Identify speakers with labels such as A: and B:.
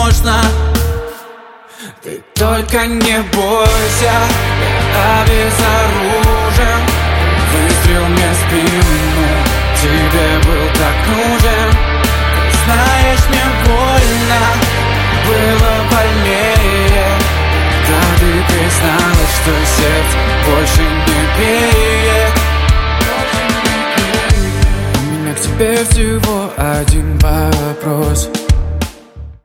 A: можно. Ты только не бойся, я обезоружен. Выстрел мне в спину, тебе был так нужен. Ты знаешь, мне больно, было больнее, когда ты призналась, что сердце больше не бьет. У меня к тебе всего один вопрос.